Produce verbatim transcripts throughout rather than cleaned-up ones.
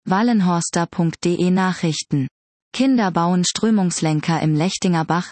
wallenhorster punkt de Nachrichten. Kinder bauen Strömungslenker im Lechtinger Bach.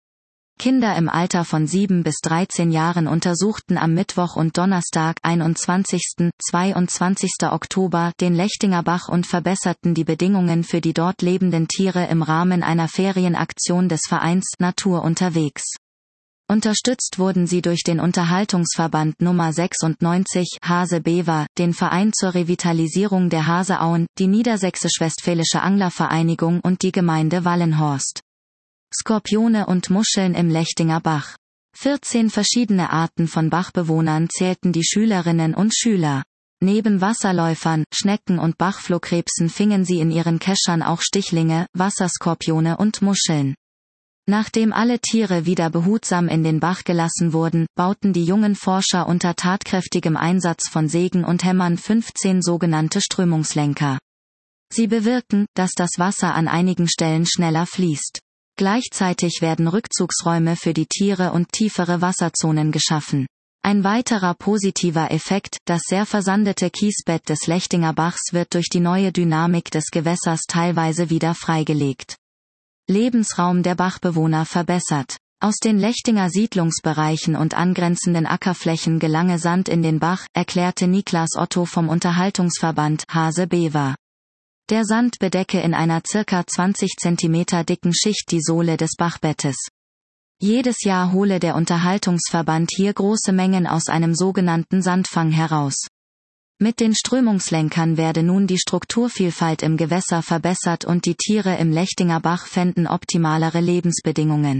Kinder im Alter von sieben bis dreizehn Jahren untersuchten am Mittwoch und Donnerstag, einundzwanzigsten und zweiundzwanzigsten Oktober, den Lechtinger Bach und verbesserten die Bedingungen für die dort lebenden Tiere im Rahmen einer Ferienaktion des Vereins Natur unterwegs. Unterstützt wurden sie durch den Unterhaltungsverband Nummer sechsundneunzig Hase-Bever, den Verein zur Revitalisierung der Haseauen, die Niedersächsisch-Westfälische Anglervereinigung und die Gemeinde Wallenhorst. Skorpione und Muscheln im Lechtinger Bach. vierzehn verschiedene Arten von Bachbewohnern zählten die Schülerinnen und Schüler. Neben Wasserläufern, Schnecken und Bachflohkrebsen fingen sie in ihren Keschern auch Stichlinge, Wasserskorpione und Muscheln. Nachdem alle Tiere wieder behutsam in den Bach gelassen wurden, bauten die jungen Forscher unter tatkräftigem Einsatz von Sägen und Hämmern fünfzehn sogenannte Strömungslenker. Sie bewirken, dass das Wasser an einigen Stellen schneller fließt. Gleichzeitig werden Rückzugsräume für die Tiere und tiefere Wasserzonen geschaffen. Ein weiterer positiver Effekt, das sehr versandete Kiesbett des Lechtinger Bachs wird durch die neue Dynamik des Gewässers teilweise wieder freigelegt. Lebensraum der Bachbewohner verbessert. Aus den Lechtinger Siedlungsbereichen und angrenzenden Ackerflächen gelange Sand in den Bach, erklärte Niklas Otto vom Unterhaltungsverband Hase-Bever. Der Sand bedecke in einer circa zwanzig Zentimeter dicken Schicht die Sohle des Bachbettes. Jedes Jahr hole der Unterhaltungsverband hier große Mengen aus einem sogenannten Sandfang heraus. Mit den Strömungslenkern werde nun die Strukturvielfalt im Gewässer verbessert und die Tiere im Lechtinger Bach fänden optimalere Lebensbedingungen.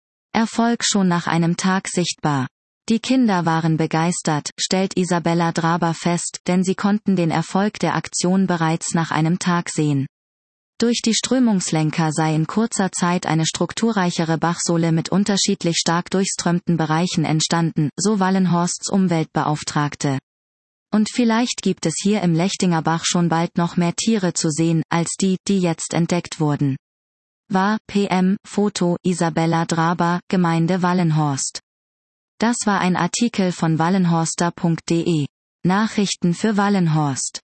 Erfolg schon nach einem Tag sichtbar. Die Kinder waren begeistert, stellt Isabella Draber fest, denn sie konnten den Erfolg der Aktion bereits nach einem Tag sehen. Durch die Strömungslenker sei in kurzer Zeit eine strukturreichere Bachsohle mit unterschiedlich stark durchströmten Bereichen entstanden, so Wallenhorsts Umweltbeauftragte. Und vielleicht gibt es hier im Lechtinger Bach schon bald noch mehr Tiere zu sehen, als die, die jetzt entdeckt wurden. War, P M, Foto, Isabella Draber, Gemeinde Wallenhorst. Das war ein Artikel von wallenhorster punkt de. Nachrichten für Wallenhorst.